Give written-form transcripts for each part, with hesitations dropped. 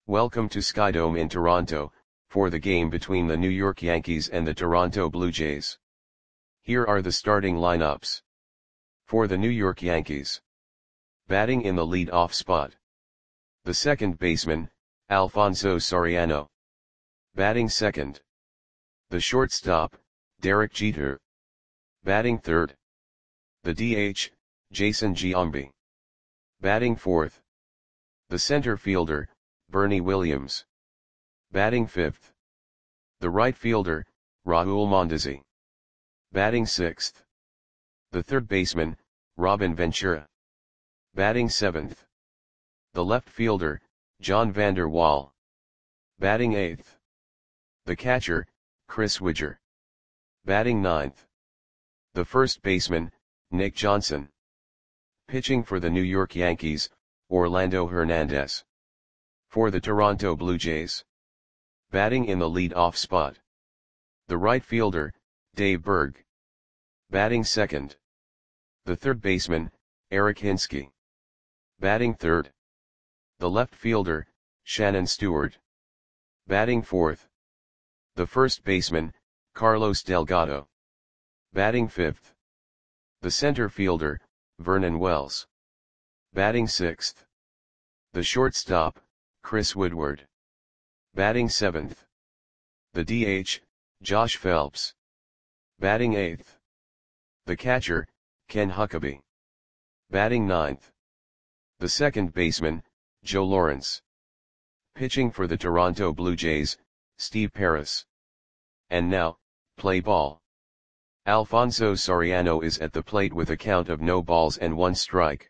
Welcome to Skydome in Toronto, for the game between the New York Yankees and the Toronto Blue Jays. Here are the starting lineups. For the New York Yankees. Batting in the lead-off spot. The second baseman, Alfonso Soriano. Batting second. The shortstop, Derek Jeter. Batting third. The DH, Jason Giambi. Batting fourth. The center fielder, Bernie Williams. Batting fifth. The right fielder, Raul Mondesi. Batting sixth. The third baseman, Robin Ventura. Batting seventh. The left fielder, John Vander Wal. Batting eighth. The catcher, Chris Widger. Batting ninth. The first baseman, Nick Johnson. Pitching for the New York Yankees, Orlando Hernandez. For the Toronto Blue Jays. Batting in the lead-off spot. The right fielder, Dave Berg. Batting second. The third baseman, Eric Hinske. Batting third. The left fielder, Shannon Stewart. Batting fourth. The first baseman, Carlos Delgado. Batting fifth. The center fielder, Vernon Wells. Batting sixth. The shortstop, Chris Woodward. Batting seventh. The DH, Josh Phelps. Batting eighth. The catcher, Ken Huckabee. Batting ninth. The second baseman, Joe Lawrence. Pitching for the Toronto Blue Jays, Steve Paris. And now, play ball. Alfonso Soriano is at the plate with a count of no balls and one strike.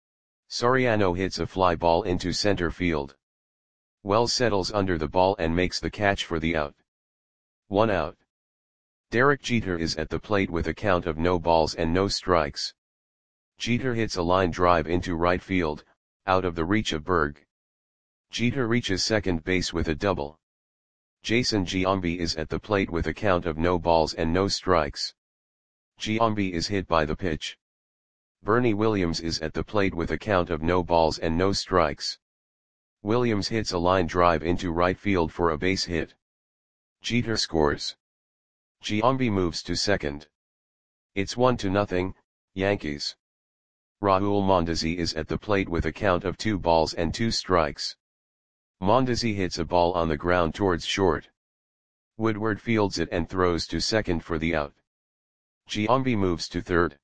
Soriano hits a fly ball into center field. Wells settles under the ball and makes the catch for the out. 1 out. Derek Jeter is at the plate with a count of no balls and no strikes. Jeter hits a line drive into right field, out of the reach of Berg. Jeter reaches second base with a double. Jason Giambi is at the plate with a count of no balls and no strikes. Giambi is hit by the pitch. Bernie Williams is at the plate with a count of no balls and no strikes. Williams hits a line drive into right field for a base hit. Jeter scores. Giambi moves to second. It's 1-0, Yankees. Raul Mondesi is at the plate with a count of 2 balls and 2 strikes. Mondesi hits a ball on the ground towards short. Woodward fields it and throws to second for the out. Giambi moves to third.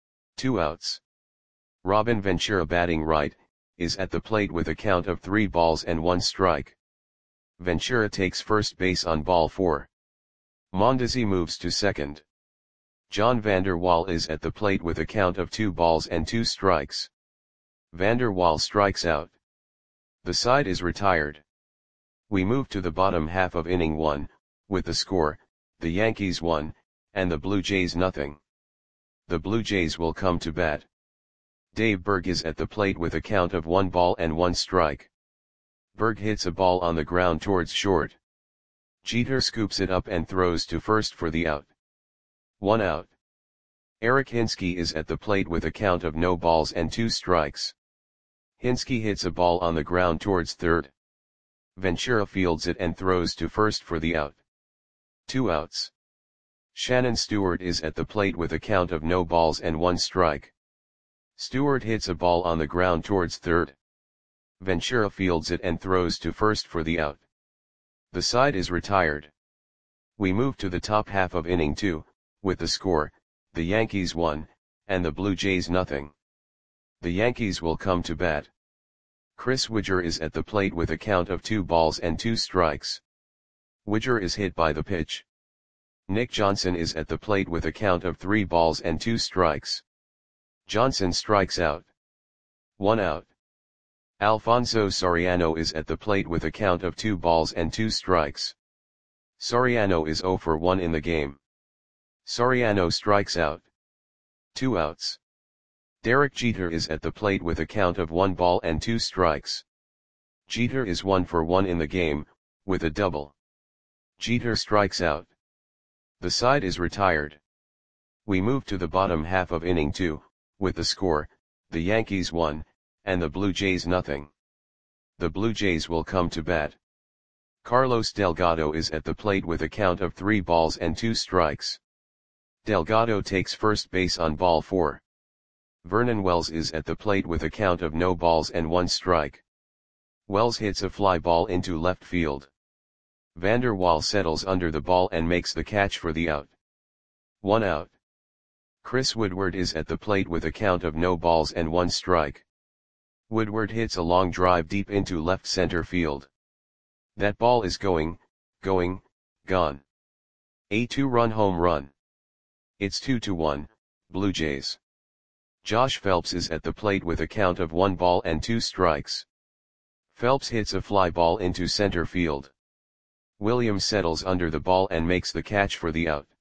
2 outs. Robin Ventura, batting right, is at the plate with a count of 3 balls and 1 strike. Ventura takes first base on ball 4. Mondesi moves to second. John Vander Wal is at the plate with a count of 2 balls and 2 strikes. Vander Wal strikes out. The side is retired. We move to the bottom half of inning 1, with the score, the Yankees 1, and the Blue Jays 0. The Blue Jays will come to bat. Dave Berg is at the plate with a count of 1 ball and 1 strike. Berg hits a ball on the ground towards short. Jeter scoops it up and throws to first for the out. 1 out. Eric Hinske is at the plate with a count of no balls and 2 strikes. Hinske hits a ball on the ground towards third. Ventura fields it and throws to first for the out. 2 outs. Shannon Stewart is at the plate with a count of no balls and 1 strike. Stewart hits a ball on the ground towards third. Ventura fields it and throws to first for the out. The side is retired. We move to the top half of inning 2, with the score, the Yankees 1, and the Blue Jays 0. The Yankees will come to bat. Chris Widger is at the plate with a count of 2 balls and 2 strikes. Widger is hit by the pitch. Nick Johnson is at the plate with a count of 3 balls and 2 strikes. Johnson strikes out. 1 out. Alfonso Soriano is at the plate with a count of 2 balls and 2 strikes. Soriano is 0 for 1 in the game. Soriano strikes out. 2 outs. Derek Jeter is at the plate with a count of 1 ball and 2 strikes. Jeter is 1 for 1 in the game, with a double. Jeter strikes out. The side is retired. We move to the bottom half of inning 2, with the score, the Yankees 1, and the Blue Jays 0. the Blue Jays will come to bat. Carlos Delgado is at the plate with a count of 3 balls and 2 strikes. Delgado takes first base on ball 4. Vernon Wells is at the plate with a count of no balls and 1 strike. Wells hits a fly ball into left field. Vander Waal settles under the ball and makes the catch for the out. 1 out. Chris Woodward is at the plate with a count of no balls and 1 strike. Woodward hits a long drive deep into left center field. That ball is gone. A 2-run home run. It's 2-1, Blue Jays. Josh Phelps is at the plate with a count of 1 ball and 2 strikes. Phelps hits a fly ball into center field. Williams settles under the ball and makes the catch for the out.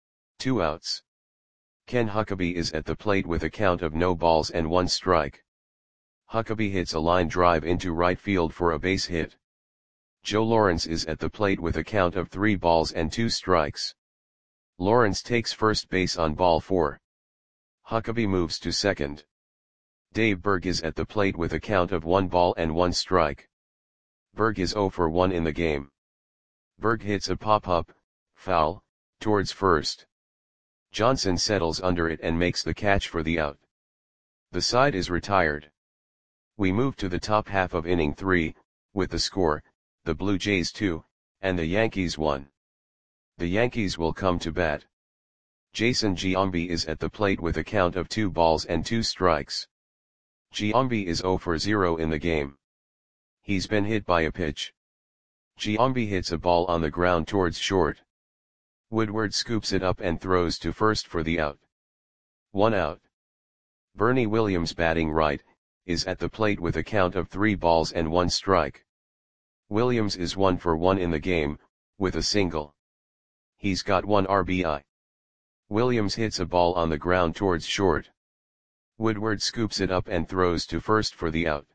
2 outs. Ken Huckabee is at the plate with a count of no balls and 1 strike. Huckabee hits a line drive into right field for a base hit. Joe Lawrence is at the plate with a count of 3 balls and 2 strikes. Lawrence takes first base on ball 4. Huckabee moves to second. Dave Berg is at the plate with a count of 1 ball and 1 strike. Berg is 0 for 1 in the game. Berg hits a pop-up, foul, towards first. Johnson settles under it and makes the catch for the out. The side is retired. We move to the top half of inning 3, with the score, the Blue Jays 2, and the Yankees 1. The Yankees will come to bat. Jason Giambi is at the plate with a count of 2 balls and 2 strikes. Giambi is 0 for 0 in the game. He's been hit by a pitch. Giambi hits a ball on the ground towards short. Woodward scoops it up and throws to first for the out. 1 out. Bernie Williams, batting right, is at the plate with a count of 3 balls and 1 strike. Williams is 1 for 1 in the game, with a single. He's got 1 RBI. Williams hits a ball on the ground towards short. Woodward scoops it up and throws to first for the out.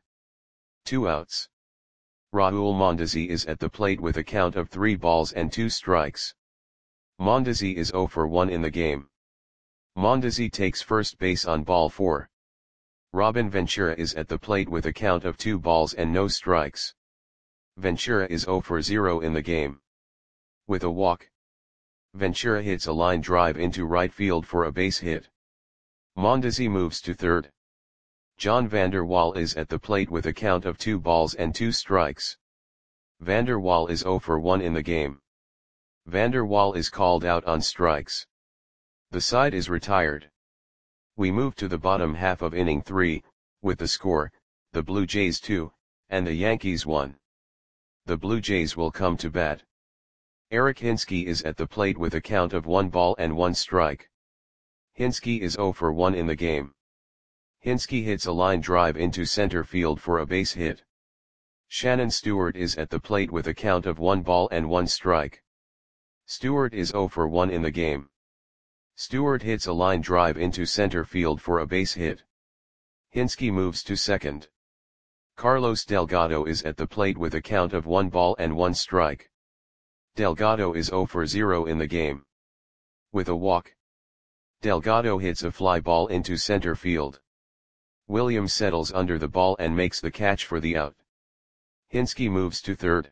2 outs. Raul Mondesi is at the plate with a count of 3 balls and 2 strikes. Mondesi is 0 for 1 in the game. Mondesi takes first base on ball 4. Robin Ventura is at the plate with a count of 2 balls and no strikes. Ventura is 0 for 0 in the game. With a walk, Ventura hits a line drive into right field for a base hit. Mondesi moves to third. John Vander Waal is at the plate with a count of 2 balls and 2 strikes. Vander Waal is 0 for 1 in the game. Vander Waal is called out on strikes. The side is retired. We move to the bottom half of inning 3, with the score, the Blue Jays 2, and the Yankees 1. The Blue Jays will come to bat. Eric Hinske is at the plate with a count of 1 ball and 1 strike. Hinske is 0 for 1 in the game. Hinske hits a line drive into center field for a base hit. Shannon Stewart is at the plate with a count of 1 ball and 1 strike. Stewart is 0 for 1 in the game. Stewart hits a line drive into center field for a base hit. Hinske moves to second. Carlos Delgado is at the plate with a count of 1 ball and 1 strike. Delgado is 0 for 0 in the game. With a walk, Delgado hits a fly ball into center field. Williams settles under the ball and makes the catch for the out. Hinske moves to third.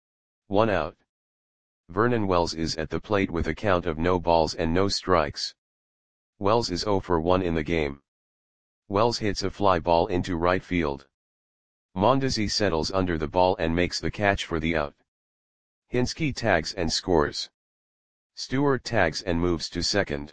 1 out. Vernon Wells is at the plate with a count of no balls and no strikes. Wells is 0 for 1 in the game. Wells hits a fly ball into right field. Mondesi settles under the ball and makes the catch for the out. Hinske tags and scores. Stewart tags and moves to second.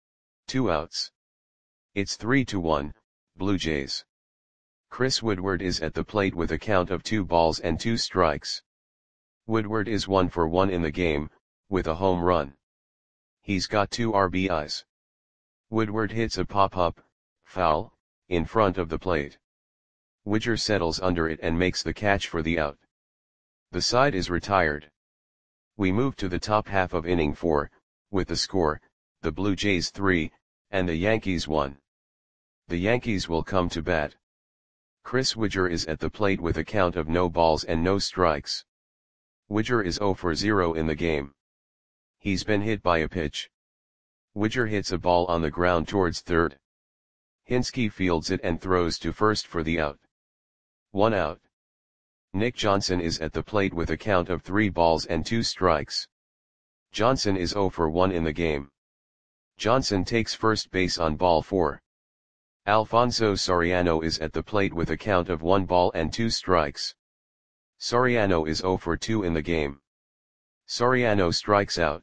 2 outs. It's 3-1, Blue Jays. Chris Woodward is at the plate with a count of 2 balls and 2 strikes. Woodward is 1 for 1 in the game, with a home run. He's got 2 RBIs. Woodward hits a pop-up, foul, in front of the plate. Widger settles under it and makes the catch for the out. The side is retired. We move to the top half of inning 4, with the score, the Blue Jays 3, and the Yankees 1. The Yankees will come to bat. Chris Widger is at the plate with a count of no balls and no strikes. Widger is 0 for 0 in the game. He's been hit by a pitch. Widger hits a ball on the ground towards third. Hinske fields it and throws to first for the out. 1 out. Nick Johnson is at the plate with a count of 3 balls and 2 strikes. Johnson is 0 for 1 in the game. Johnson takes first base on ball 4. Alfonso Soriano is at the plate with a count of 1 ball and 2 strikes. Soriano is 0 for 2 in the game. Soriano strikes out.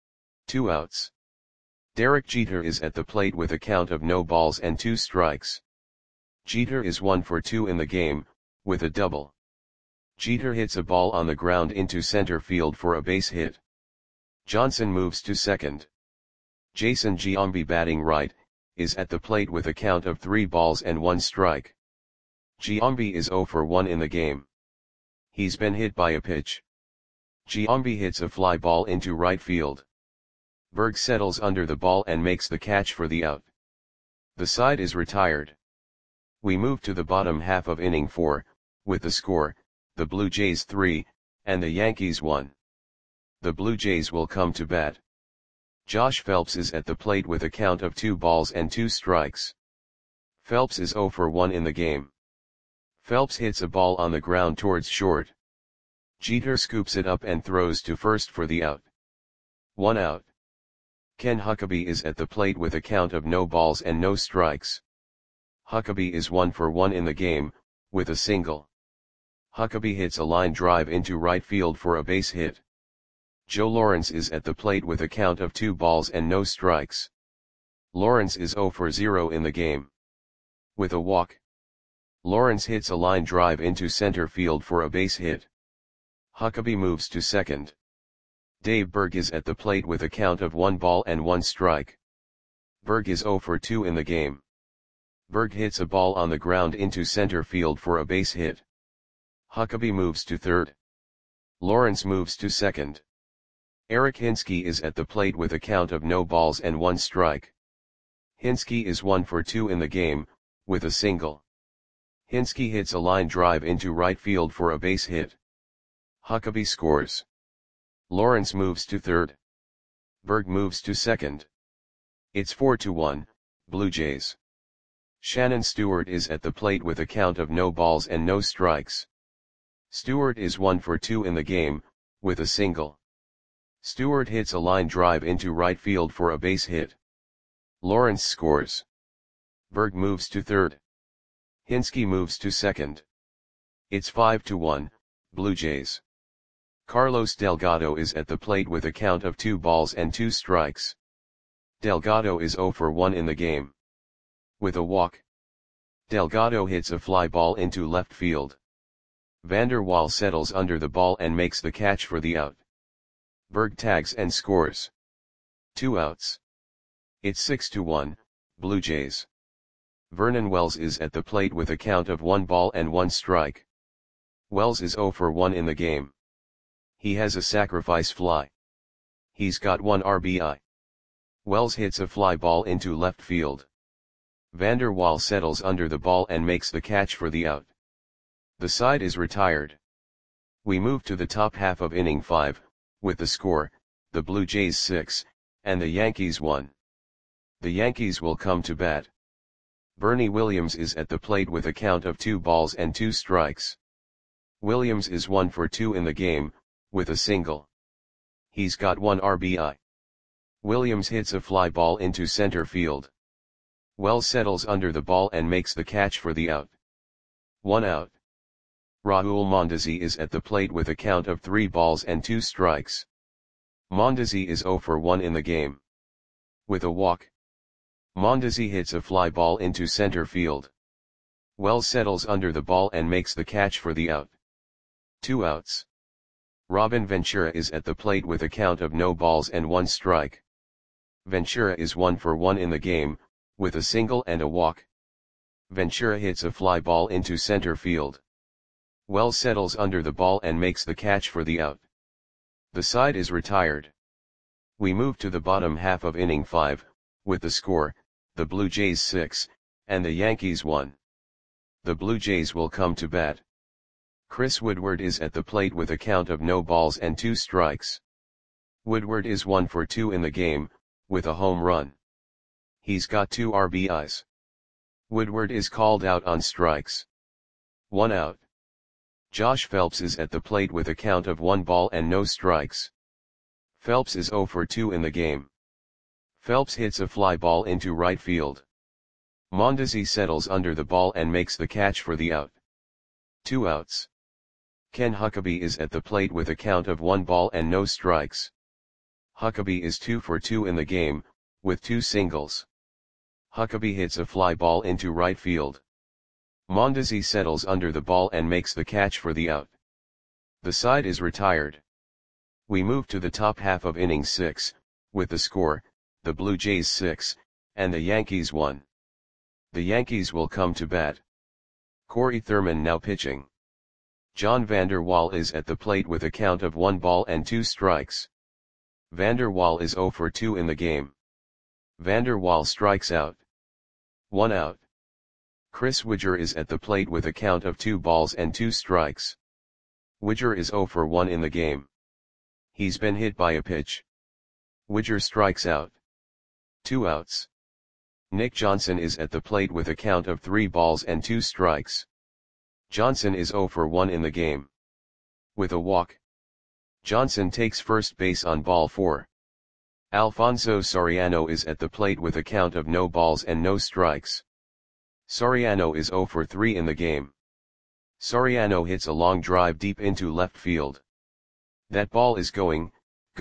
2 outs. Derek Jeter is at the plate with a count of no balls and 2 strikes. Jeter is 1 for 2 in the game, with a double. Jeter hits a ball on the ground into center field for a base hit. Johnson moves to second. Jason Giambi, batting right, is at the plate with a count of 3 balls and 1 strike. Giambi is 0 for 1 in the game. He's been hit by a pitch. Giambi hits a fly ball into right field. Berg settles under the ball and makes the catch for the out. The side is retired. We move to the bottom half of inning 4, with the score, the Blue Jays 3, and the Yankees 1. The Blue Jays will come to bat. Josh Phelps is at the plate with a count of 2 balls and 2 strikes. Phelps is 0 for 1 in the game. Phelps hits a ball on the ground towards short. Jeter scoops it up and throws to first for the out. 1 out. Ken Huckabee is at the plate with a count of no balls and no strikes. Huckabee is 1 for 1 in the game, with a single. Huckabee hits a line drive into right field for a base hit. Joe Lawrence is at the plate with a count of 2 balls and no strikes. Lawrence is 0 for 0 in the game. With a walk. Lawrence hits a line drive into center field for a base hit. Huckabee moves to second. Dave Berg is at the plate with a count of 1 ball and 1 strike. Berg is 0 for 2 in the game. Berg hits a ball on the ground into center field for a base hit. Huckabee moves to third. Lawrence moves to second. Eric Hinske is at the plate with a count of no balls and 1 strike. Hinske is 1 for 2 in the game, with a single. Hinske hits a line drive into right field for a base hit. Huckabee scores. Lawrence moves to third. Berg moves to second. It's 4-1, Blue Jays. Shannon Stewart is at the plate with a count of no balls and no strikes. Stewart is 1 for 2 in the game, with a single. Stewart hits a line drive into right field for a base hit. Lawrence scores. Berg moves to third. Hinske moves to second. It's 5-1, Blue Jays. Carlos Delgado is at the plate with a count of 2 balls and 2 strikes. Delgado is 0 for 1 in the game. With a walk. Delgado hits a fly ball into left field. Vander Waal settles under the ball and makes the catch for the out. Berg tags and scores. 2 outs. It's 6-1, Blue Jays. Vernon Wells is at the plate with a count of 1 ball and 1 strike. Wells is 0 for 1 in the game. He has a sacrifice fly. He's got 1 RBI. Wells hits a fly ball into left field. Vander Waal settles under the ball and makes the catch for the out. The side is retired. We move to the top half of inning 5, with the score, the Blue Jays 6, and the Yankees 1. The Yankees will come to bat. Bernie Williams is at the plate with a count of 2 balls and 2 strikes. Williams is 1 for 2 in the game, with a single. He's got 1 RBI. Williams hits a fly ball into center field. Wells settles under the ball and makes the catch for the out. 1 out. Raul Mondesi is at the plate with a count of 3 balls and 2 strikes. Mondesi is 0 for 1 in the game. With a walk. Mondesi hits a fly ball into center field. Wells settles under the ball and makes the catch for the out. 2 outs. Robin Ventura is at the plate with a count of no balls and 1 strike. Ventura is 1 for 1 in the game, with a single and a walk. Ventura hits a fly ball into center field. Wells settles under the ball and makes the catch for the out. The side is retired. We move to the bottom half of inning 5, with the score, the Blue Jays 6, and the Yankees 1. The Blue Jays will come to bat. Chris Woodward is at the plate with a count of no balls and 2 strikes. Woodward is 1 for 2 in the game, with a home run. He's got 2 RBIs. Woodward is called out on strikes. 1 out. Josh Phelps is at the plate with a count of 1 ball and no strikes. Phelps is 0 for 2 in the game. Phelps hits a fly ball into right field. Mondesi settles under the ball and makes the catch for the out. 2 outs. Ken Huckabee is at the plate with a count of 1 ball and no strikes. Huckabee is 2 for 2 in the game, with 2 singles. Huckabee hits a fly ball into right field. Mondesi settles under the ball and makes the catch for the out. The side is retired. We move to the top half of inning 6, with the score, the Blue Jays 6, and the Yankees 1. The Yankees will come to bat. Corey Thurman now pitching. John Vander Wal is at the plate with a count of 1 ball and 2 strikes. Vander Wal is 0 for 2 in the game. Vander Wal strikes out. 1 out. Chris Widger is at the plate with a count of 2 balls and 2 strikes. Widger is 0 for 1 in the game. He's been hit by a pitch. Widger strikes out. 2 outs. Nick Johnson is at the plate with a count of 3 balls and 2 strikes. Johnson is 0 for 1 in the game. With a walk. Johnson takes first base on ball 4. Alfonso Soriano is at the plate with a count of no balls and no strikes. Soriano is 0 for 3 in the game. Soriano hits a long drive deep into left field. That ball is gone.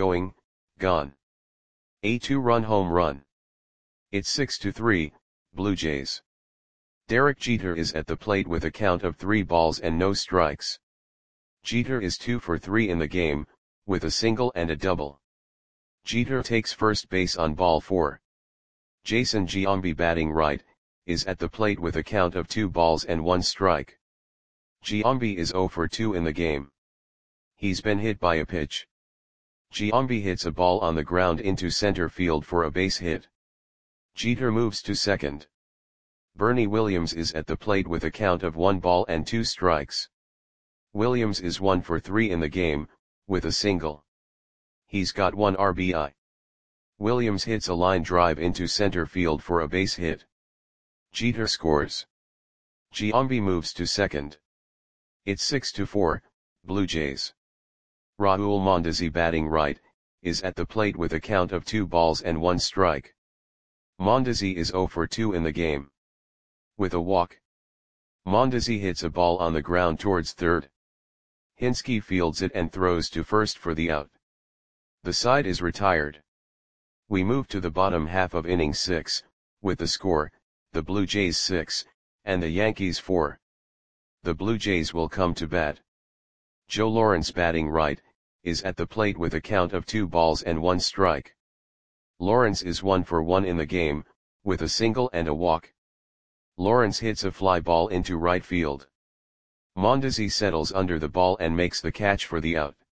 A 2-run home run. It's 6-3, Blue Jays. Derek Jeter is at the plate with a count of 3 balls and no strikes. Jeter is 2 for 3 in the game, with a single and a double. Jeter takes first base on ball 4. Jason Giambi batting right, is at the plate with a count of 2 balls and 1 strike. Giambi is 0 for 2 in the game. He's been hit by a pitch. Giambi hits a ball on the ground into center field for a base hit. Jeter moves to second. Bernie Williams is at the plate with a count of 1 ball and 2 strikes. Williams is 1 for 3 in the game, with a single. He's got 1 RBI. Williams hits a line drive into center field for a base hit. Jeter scores. Giambi moves to second. It's 6-4, Blue Jays. Raul Mondesi batting right, is at the plate with a count of 2 balls and 1 strike. Mondesi is 0 for 2 in the game. With a walk. Mondesi hits a ball on the ground towards third. Hinske fields it and throws to first for the out. The side is retired. We move to the bottom half of inning 6, with the score, the Blue Jays 6, and the Yankees 4. The Blue Jays will come to bat. Joe Lawrence batting right, is at the plate with a count of 2 balls and 1 strike. Lawrence is 1 for 1 in the game, with a single and a walk. Lawrence hits a fly ball into right field. Mondesi settles under the ball and makes the catch for the out.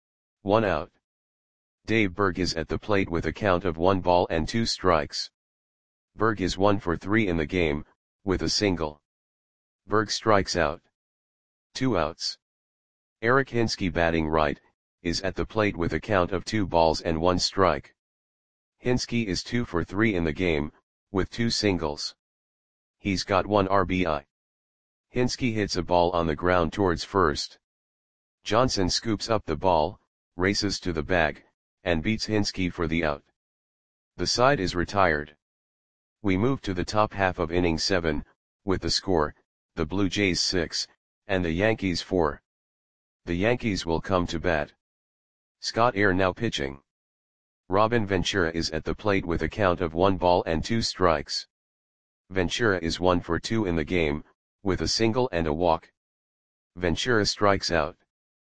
1 out. Dave Berg is at the plate with a count of 1 ball and 2 strikes. Berg is 1 for 3 in the game, with a single. Berg strikes out. 2 outs. Eric Hinske batting right, is at the plate with a count of 2 balls and 1 strike. Hinske is 2 for 3 in the game, with 2 singles. He's got 1 RBI. Hinske hits a ball on the ground towards first. Johnson scoops up the ball, races to the bag, and beats Hinske for the out. The side is retired. We move to the top half of inning 7, with the score, the Blue Jays 6, and the Yankees 4. The Yankees will come to bat. Scott Air now pitching. Robin Ventura is at the plate with a count of 1 ball and 2 strikes. Ventura is 1 for 2 in the game, with a single and a walk. Ventura strikes out.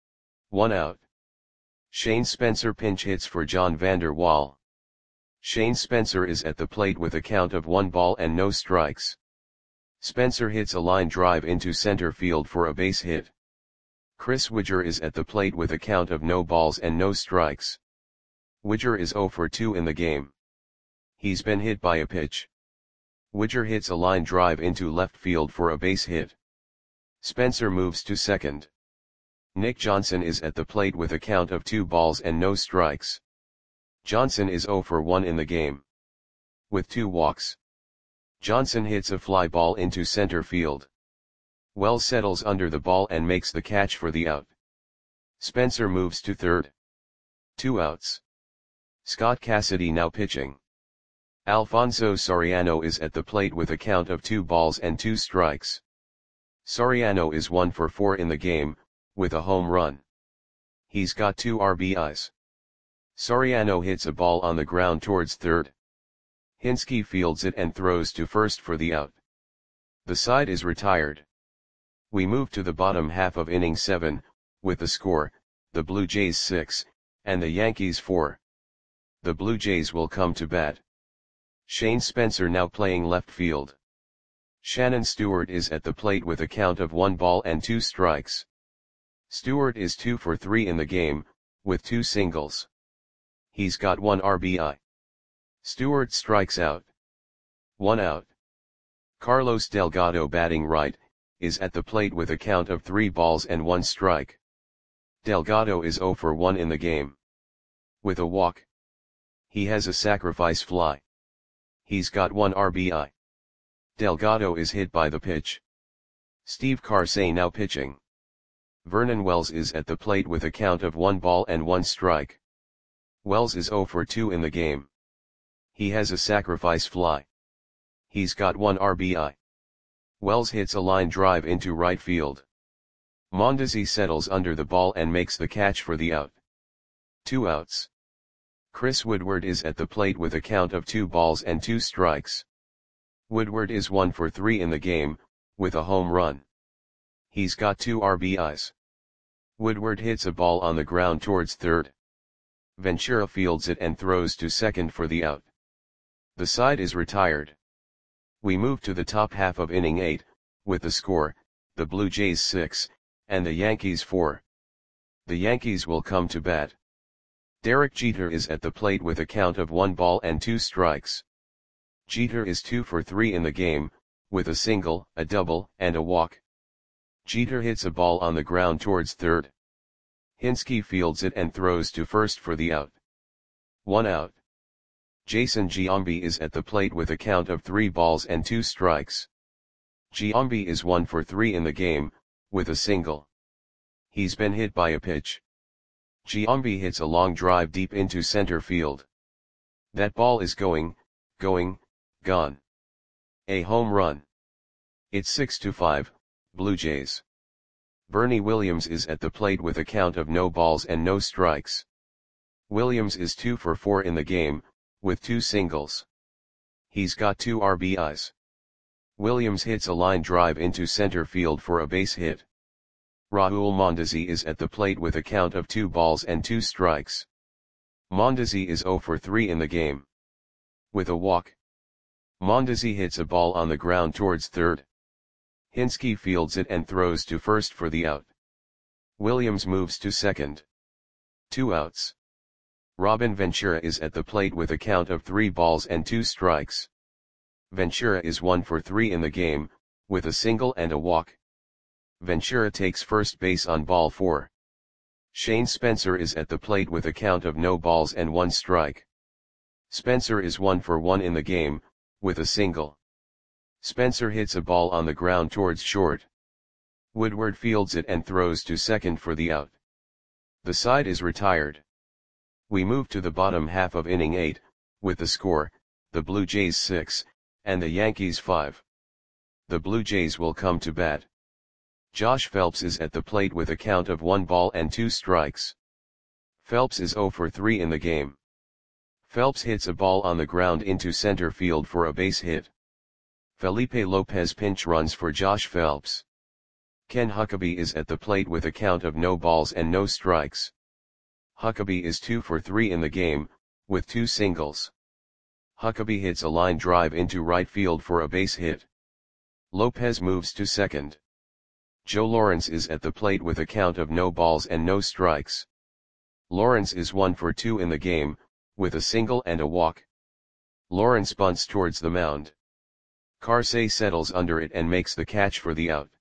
1 out. Shane Spencer pinch hits for John Vander Wal. Shane Spencer is at the plate with a count of 1 ball and no strikes. Spencer hits a line drive into center field for a base hit. Chris Widger is at the plate with a count of no balls and no strikes. Widger is 0 for 2 in the game. He's been hit by a pitch. Widger hits a line drive into left field for a base hit. Spencer moves to second. Nick Johnson is at the plate with a count of 2 balls and no strikes. Johnson is 0 for 1 in the game. With 2 walks. Johnson hits a fly ball into center field. Wells settles under the ball and makes the catch for the out. Spencer moves to third. 2 outs. Scott Cassidy now pitching. Alfonso Soriano is at the plate with a count of 2 balls and 2 strikes. Soriano is 1 for 4 in the game, with a home run. He's got 2 RBIs. Soriano hits a ball on the ground towards third. Hinske fields it and throws to first for the out. The side is retired. We move to the bottom half of inning 7, with the score, the Blue Jays 6, and the Yankees 4. The Blue Jays will come to bat. Shane Spencer now playing left field. Shannon Stewart is at the plate with a count of 1 ball and 2 strikes. Stewart is 2 for 3 in the game, with 2 singles. He's got 1 RBI. Stewart strikes out. 1 out. Carlos Delgado batting right, is at the plate with a count of 3 balls and 1 strike. Delgado is 0 for 1 in the game. With a walk. He has a sacrifice fly. He's got 1 RBI. Delgado is hit by the pitch. Steve Karsay now pitching. Vernon Wells is at the plate with a count of 1 ball and 1 strike. Wells is 0 for 2 in the game. He has a sacrifice fly. He's got 1 RBI. Wells hits a line drive into right field. Mondesi settles under the ball and makes the catch for the out. 2 outs. Chris Woodward is at the plate with a count of 2 balls and 2 strikes. Woodward is 1 for 3 in the game, with a home run. He's got 2 RBIs. Woodward hits a ball on the ground towards third. Ventura fields it and throws to second for the out. The side is retired. We move to the top half of inning 8, with the score, the Blue Jays 6, and the Yankees 4. The Yankees will come to bat. Derek Jeter is at the plate with a count of 1 ball and 2 strikes. Jeter is 2 for 3 in the game, with a single, a double, and a walk. Jeter hits a ball on the ground towards third. Hinske fields it and throws to first for the out. 1 out. Jason Giambi is at the plate with a count of 3 balls and 2 strikes. Giambi is 1 for 3 in the game, with a single. He's been hit by a pitch. Giambi hits a long drive deep into center field. That ball is going, gone. A home run. It's 6-5, Blue Jays. Bernie Williams is at the plate with a count of no balls and no strikes. Williams is 2 for 4 in the game, with 2 singles. He's got 2 RBIs. Williams hits a line drive into center field for a base hit. Raul Mondesi is at the plate with a count of 2 balls and 2 strikes. Mondesi is 0 for 3 in the game. With a walk. Mondesi hits a ball on the ground towards third. Hinske fields it and throws to first for the out. Williams moves to second. 2 outs. Robin Ventura is at the plate with a count of 3 balls and 2 strikes. Ventura is 1 for 3 in the game, with a single and a walk. Ventura takes first base on ball 4. Shane Spencer is at the plate with a count of no balls and 1 strike. Spencer is 1 for 1 in the game, with a single. Spencer hits a ball on the ground towards short. Woodward fields it and throws to second for the out. The side is retired. We move to the bottom half of inning 8, with the score, the Blue Jays 6, and the Yankees 5. The Blue Jays will come to bat. Josh Phelps is at the plate with a count of 1 ball and 2 strikes. Phelps is 0 for 3 in the game. Phelps hits a ball on the ground into center field for a base hit. Felipe Lopez pinch runs for Josh Phelps. Ken Huckabee is at the plate with a count of no balls and no strikes. Huckabee is 2 for 3 in the game, with 2 singles. Huckabee hits a line drive into right field for a base hit. Lopez moves to second. Joe Lawrence is at the plate with a count of no balls and no strikes. Lawrence is 1 for 2 in the game, with a single and a walk. Lawrence bunts towards the mound. Karsay settles under it and makes the catch for the out.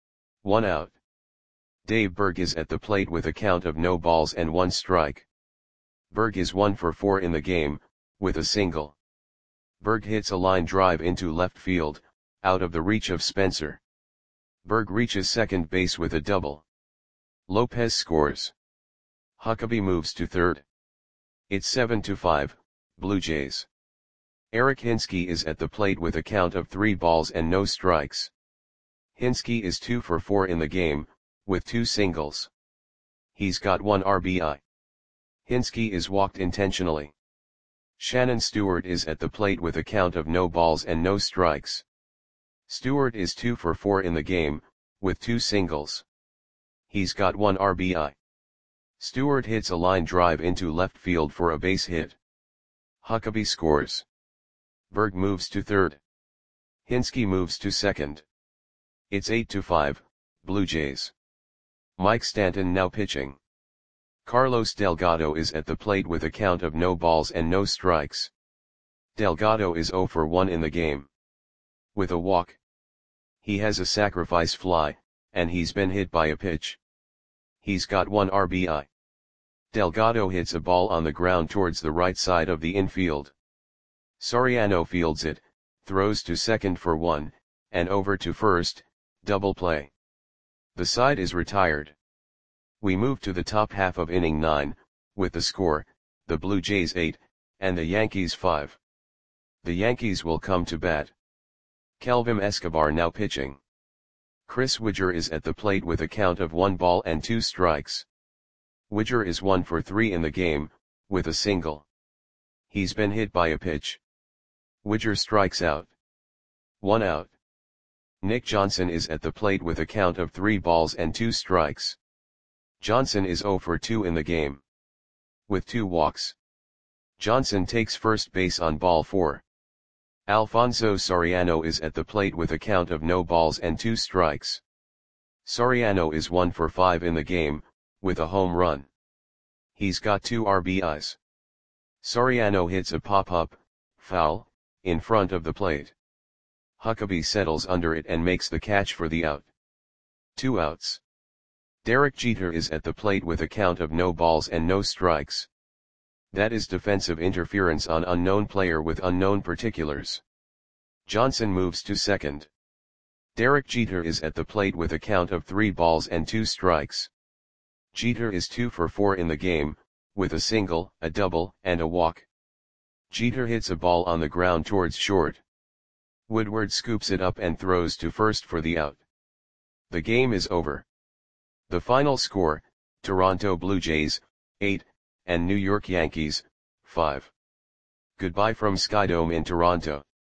1 out. Dave Berg is at the plate with a count of no balls and 1 strike. Berg is 1 for 4 in the game, with a single. Berg hits a line drive into left field, out of the reach of Spencer. Berg reaches second base with a double. Lopez scores. Huckabee moves to third. It's 7-5, Blue Jays. Eric Hinske is at the plate with a count of 3 balls and no strikes. Hinske is 2 for 4 in the game, with 2 singles. He's got 1 RBI. Hinske is walked intentionally. Shannon Stewart is at the plate with a count of no balls and no strikes. Stewart is 2 for 4 in the game, with 2 singles. He's got 1 RBI. Stewart hits a line drive into left field for a base hit. Huckabee scores. Berg moves to third. Hinske moves to second. It's 8-5, Blue Jays. Mike Stanton now pitching. Carlos Delgado is at the plate with a count of no balls and no strikes. Delgado is 0 for 1 in the game. With a walk. He has a sacrifice fly, and he's been hit by a pitch. He's got 1 RBI. Delgado hits a ball on the ground towards the right side of the infield. Soriano fields it, throws to second for 1, and over to first, double play. The side is retired. We move to the top half of inning 9, with the score, the Blue Jays 8, and the Yankees 5. The Yankees will come to bat. Kelvin Escobar now pitching. Chris Widger is at the plate with a count of 1 ball and 2 strikes. Widger is 1 for 3 in the game, with a single. He's been hit by a pitch. Widger strikes out. 1 out. Nick Johnson is at the plate with a count of 3 balls and 2 strikes. Johnson is 0 for 2 in the game. With 2 walks. Johnson takes first base on ball 4. Alfonso Soriano is at the plate with a count of no balls and 2 strikes. Soriano is 1 for 5 in the game, with a home run. He's got 2 RBIs. Soriano hits a pop-up, foul, in front of the plate. Huckabee settles under it and makes the catch for the out. 2 outs. Derek Jeter is at the plate with a count of no balls and no strikes. That is defensive interference on unknown player with unknown particulars. Johnson moves to second. Derek Jeter is at the plate with a count of 3 balls and 2 strikes. Jeter is 2 for 4 in the game, with a single, a double, and a walk. Jeter hits a ball on the ground towards short. Woodward scoops it up and throws to first for the out. The game is over. The final score, Toronto Blue Jays, 8, and New York Yankees, 5. Goodbye from Skydome in Toronto.